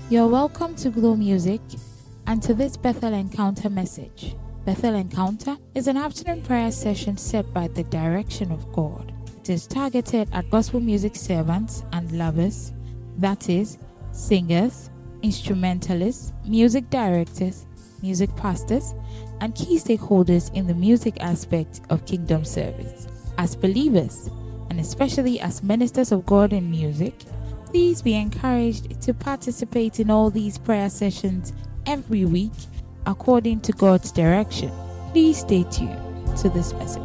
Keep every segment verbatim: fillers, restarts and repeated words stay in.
You're welcome to Glow Music and to this Bethel Encounter message. Bethel Encounter is an afternoon prayer session set by the direction of God. It is targeted at gospel music servants and lovers, that is, singers, instrumentalists, music directors, music pastors, and key stakeholders in the music aspect of kingdom service. As believers, and especially as ministers of God in music, please be encouraged to participate in all these prayer sessions every week according to God's direction. Please stay tuned to this message.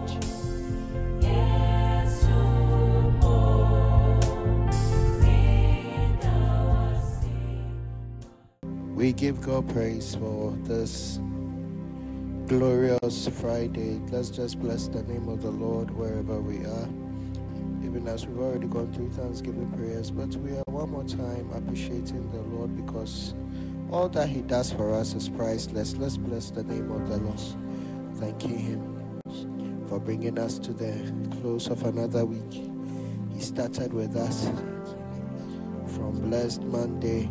We give God praise for this glorious Friday. Let's just bless the name of the Lord wherever we are. Even as we've already gone through Thanksgiving prayers, but we are one more time appreciating the Lord because all that He does for us is priceless. Let's bless the name of the Lord. Thanking Him for bringing us to the close of another week. He started with us from Blessed Monday.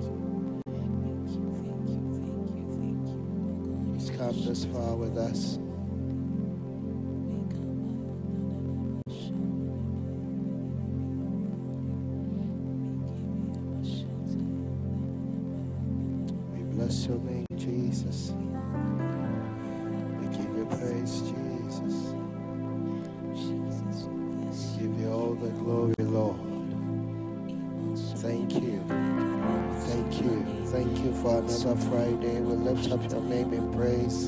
He's come this far with us. Bless your name, Jesus. We give you praise, Jesus. We give you all the glory, Lord. Thank you. Thank you. Thank you for another Friday. We lift up your name in praise.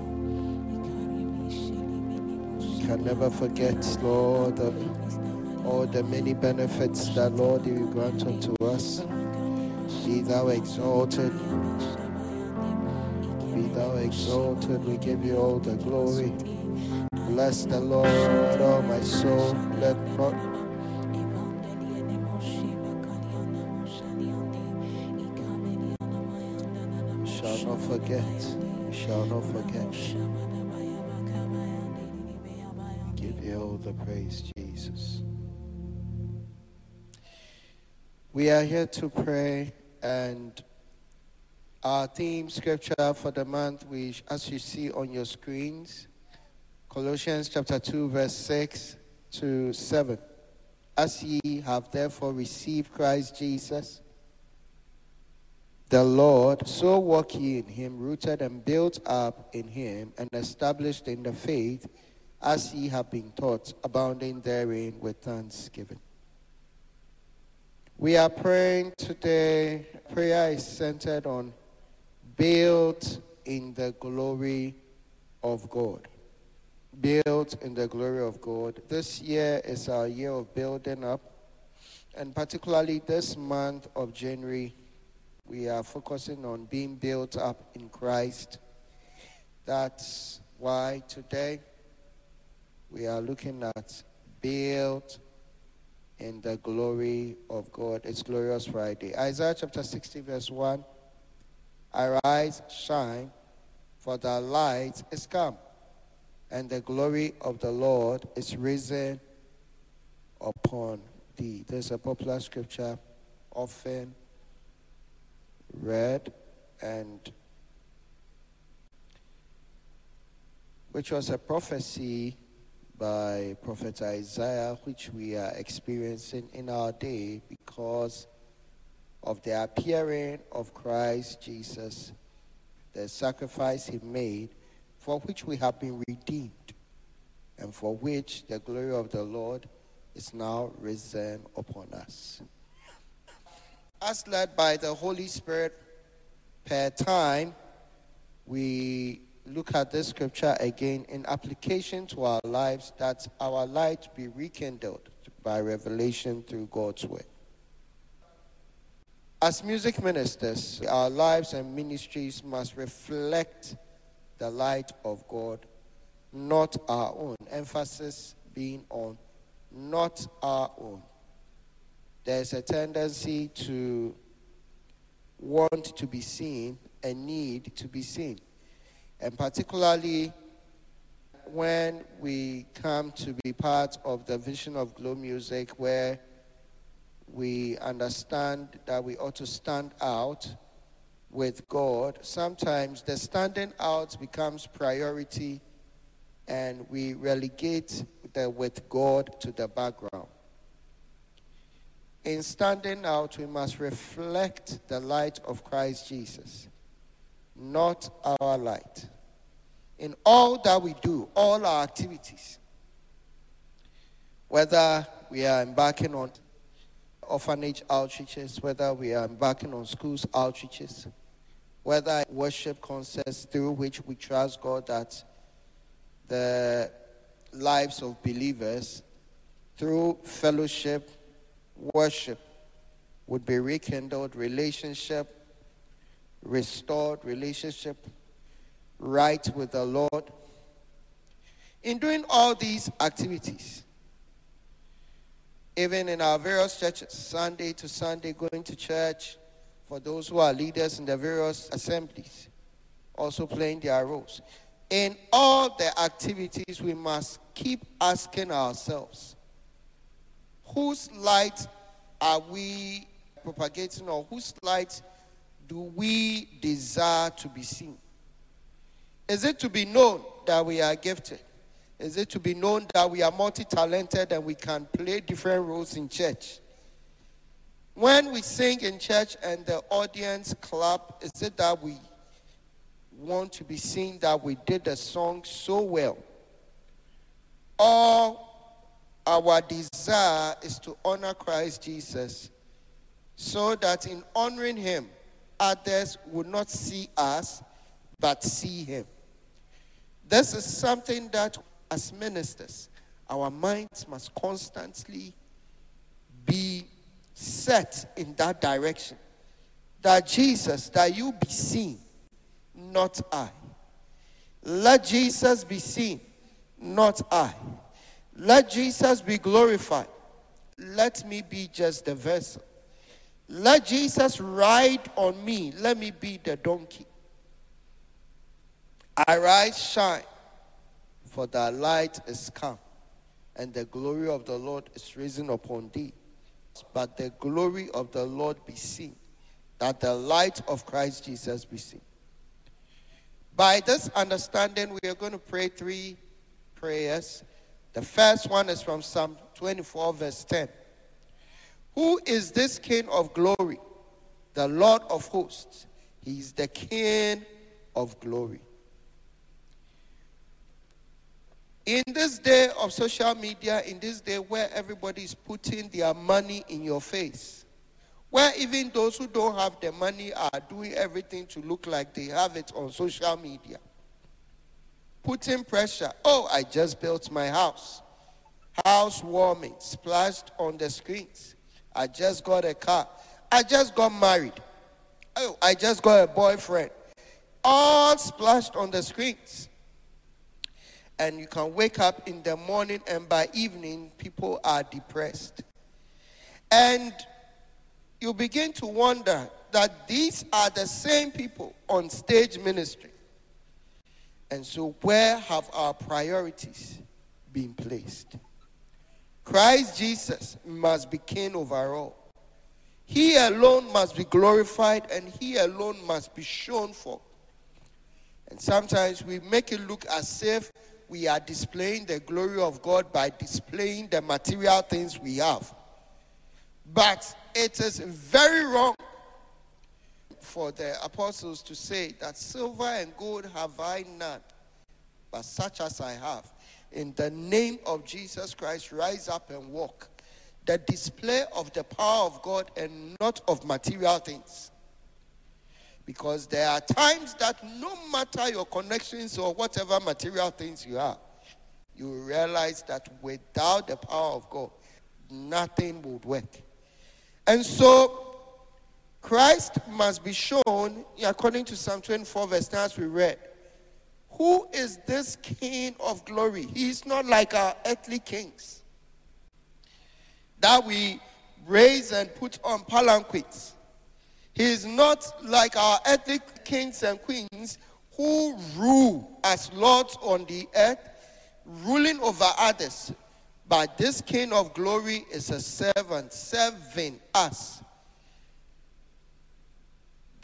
We can never forget, Lord, the, all the many benefits that, Lord, you grant unto us. Be thou exalted. Be thou exalted. We give you all the glory. Bless the Lord, oh my soul. Let not we shall not forget. We shall not forget. We give you all the praise, Jesus. We are here to pray, and our theme scripture for the month, which, as you see on your screens, Colossians chapter two, verse six to seven. As ye have therefore received Christ Jesus, the Lord, so walk ye in him, rooted and built up in him, and established in the faith, as ye have been taught, abounding therein with thanksgiving. We are praying today. Prayer is centered on built in the glory of God. Built in the glory of God. This year is our year of building up. And particularly this month of January, we are focusing on being built up in Christ. That's why today we are looking at built in the glory of God. It's Glorious Friday. Isaiah chapter sixty, verse one. Arise, shine, for the light is come, and the glory of the Lord is risen upon thee. There's a popular scripture often read, and which was a prophecy by Prophet Isaiah, which we are experiencing in our day because of the appearing of Christ Jesus, the sacrifice he made, for which we have been redeemed, and for which the glory of the Lord is now risen upon us. As led by the Holy Spirit per time, we look at this scripture again in application to our lives, that our light be rekindled by revelation through God's word. As music ministers, our lives and ministries must reflect the light of God, not our own. Emphasis being on not our own. There's a tendency to want to be seen and need to be seen. And particularly when we come to be part of the vision of Glow Music, where we understand that we ought to stand out with God, sometimes the standing out becomes priority and we relegate the with God to the background. In standing out, we must reflect the light of Christ Jesus, not our light. In all that we do, all our activities, whether we are embarking on orphanage outreaches, whether we are embarking on schools outreaches, whether worship concerts through which we trust God that the lives of believers through fellowship, worship would be rekindled, relationship restored, relationship right with the Lord. In doing all these activities, even in our various churches, Sunday to Sunday, going to church, for those who are leaders in the various assemblies, also playing their roles. In all the activities, we must keep asking ourselves, whose light are we propagating, or whose light do we desire to be seen? Is it to be known that we are gifted? Is it to be known that we are multi-talented and we can play different roles in church? When we sing in church and the audience clap, is it that we want to be seen that we did the song so well? Or our desire is to honor Christ Jesus so that in honoring him, others would not see us, but see him. This is something that as ministers, our minds must constantly be set in that direction. That Jesus, that you be seen, not I. Let Jesus be seen, not I. Let Jesus be glorified. Let me be just the vessel. Let Jesus ride on me. Let me be the donkey. Arise, shine, for thy light is come, and the glory of the Lord is risen upon thee. But the glory of the Lord be seen, that the light of Christ Jesus be seen. By this understanding, we are going to pray three prayers. The first one is from Psalm twenty-four, verse ten. Who is this King of glory? The Lord of hosts. He is the King of glory. In this day of social media, in this day where everybody is putting their money in your face, where even those who don't have the money are doing everything to look like they have it on social media, putting pressure. Oh, I just built my house. Housewarming, splashed on the screens. I just got a car. I just got married. Oh, I just got a boyfriend. All splashed on the screens. And you can wake up in the morning and by evening, people are depressed. And you begin to wonder that these are the same people on stage ministry. And so where have our priorities been placed? Christ Jesus must be king over all. He alone must be glorified and he alone must be shown for. And sometimes we make it look as if we are displaying the glory of God by displaying the material things we have. But it is very wrong for the apostles to say that silver and gold have I none, but such as I have. In the name of Jesus Christ, rise up and walk. The display of the power of God and not of material things. Because there are times that no matter your connections or whatever material things you have, you will realize that without the power of God, nothing would work. And so, Christ must be shown, according to Psalm twenty-four, verse nine, as we read. Who is this King of glory? He is not like our earthly kings that we raise and put on palanquins. He is not like our earthly kings and queens who rule as lords on the earth, ruling over others. But this King of glory is a servant, serving us.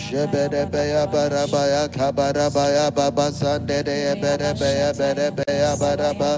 Shebedebeya barabaya kabarabaya baba sandedeya bedebeya bedebeya baraba.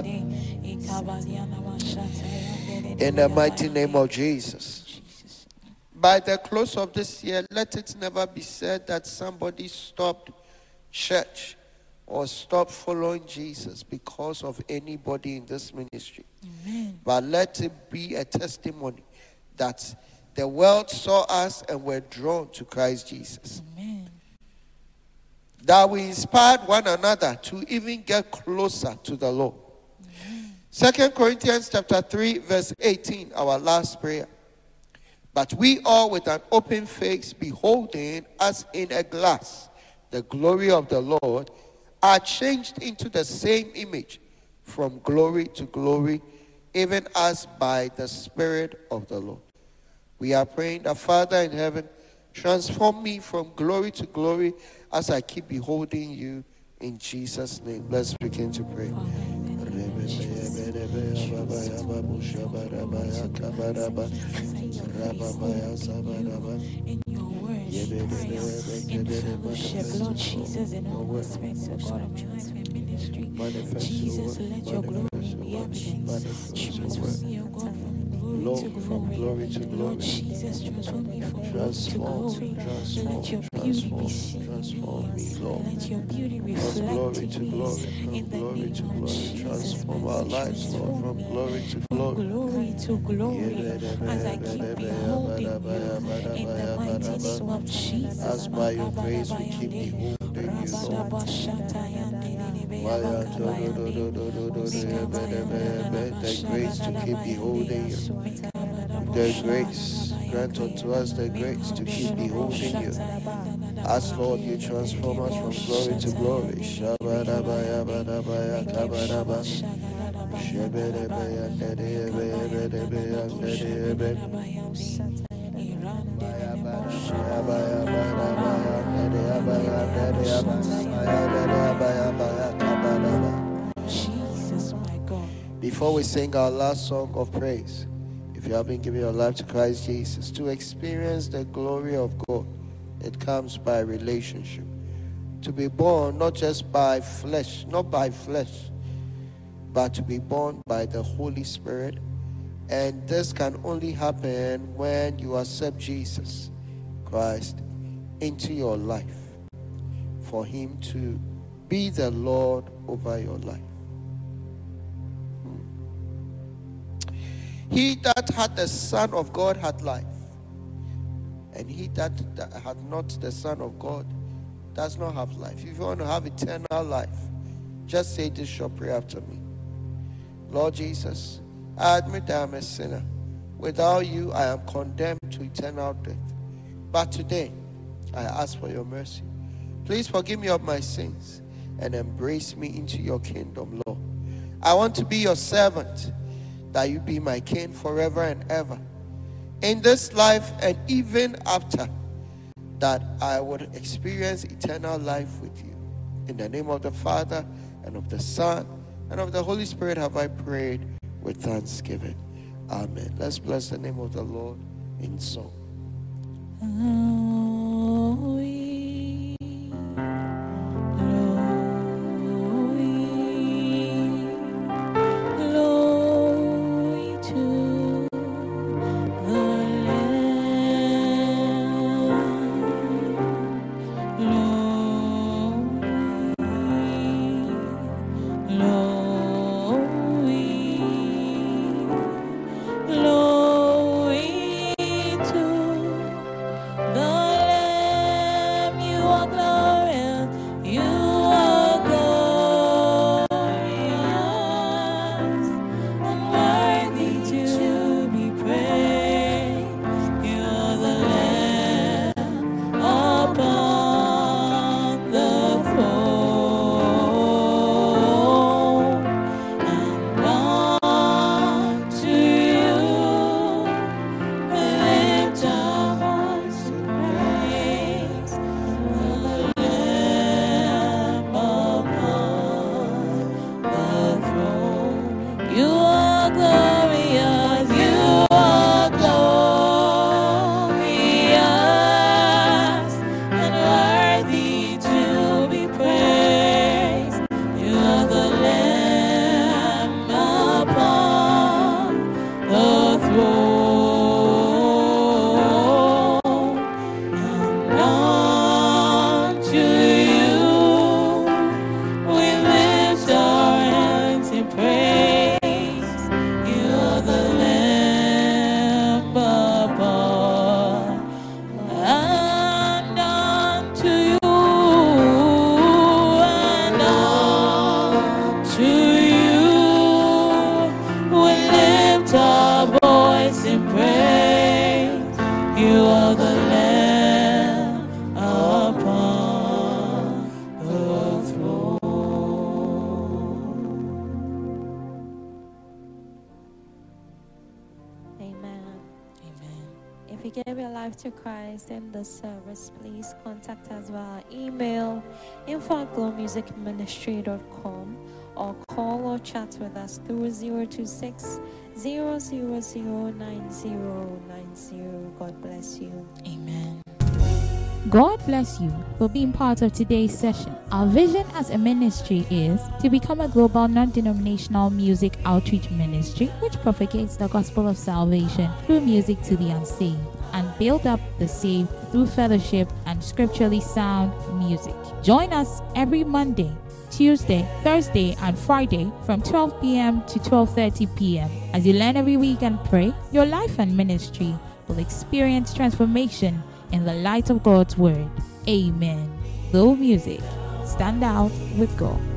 In the mighty name of Jesus. By the close of this year, let it never be said that somebody stopped church or stopped following Jesus because of anybody in this ministry. Amen. But let it be a testimony that the world saw us and were drawn to Christ Jesus. Amen. That we inspired one another to even get closer to the Lord. Amen. Second Corinthians chapter three, verse eighteen, our last prayer. But we all with an open face, beholding as in a glass the glory of the Lord, are changed into the same image from glory to glory, even as by the Spirit of the Lord. We are praying that, Father in heaven, transform me from glory to glory as I keep beholding you, in Jesus' name. Let's begin to pray. In your word, in fellowship, Lord Jesus, in all aspects of God of my life and ministry, Jesus, let your glory be evident. Transform me, O God, from glory to glory. From glory to glory. Lord Jesus, transform me from glory to Transform, glory. transform, Let your beauty transform, be seen. transform me, Lord. Let your beauty From reflect glory to in glory, me. from In the glory name to of glory. Jesus, Transform our lives, Lord, transform from me. glory to From glory. glory to glory, as I keep beholding you, in the mighty name of Jesus. As by your grace we keep beholding you, Lord. The grace to keep beholding you. The grace, grant unto us the grace to keep beholding you. As Lord, you transform us from glory to glory. Shabadabaya badabaya kabadaba. Shebedebaya dedebaya bedebaya dedebe. Shabaya badabaya dedebaya dedebaya dedebaya kabadaba. Jesus, my God. Before we sing our last song of praise, if you have been giving your life to Christ Jesus, to experience the glory of God, it comes by relationship. To be born not just by flesh, not by flesh, but to be born by the Holy Spirit. And this can only happen when you accept Jesus Christ into your life, for him to be the Lord over your life. He that had the Son of God had life, and he that, that had not the Son of God does not have life. If you want to have eternal life, just say this short prayer after me. Lord Jesus, I admit that I'm a sinner. Without you, I am condemned to eternal death. But today, I ask for your mercy. Please forgive me of my sins and embrace me into your kingdom, Lord. I want to be your servant, that you be my king forever and ever. In this life and even after, that I would experience eternal life with you. In the name of the Father, and of the Son, and of the Holy Spirit have I prayed with thanksgiving. Amen. Let's bless the name of the Lord in song. Glory to the You are the Lamb upon the throne. Amen. Amen. If you gave your life to Christ in this service, please contact us via email info at glow music ministry dot com or call or chat with us through zero two six, zero zero zero, nine zero nine zero. God bless you. Amen. God bless you for being part of today's session. Our vision as a ministry is to become a global non-denominational music outreach ministry which propagates the gospel of salvation through music to the unsaved and build up the saved through fellowship and scripturally sound music. Join us every Monday, Tuesday, Thursday, and Friday from twelve p.m. to twelve thirty p.m. As you learn every week and pray, your life and ministry will experience transformation in the light of God's word. Amen. Glow Music. Stand out with God.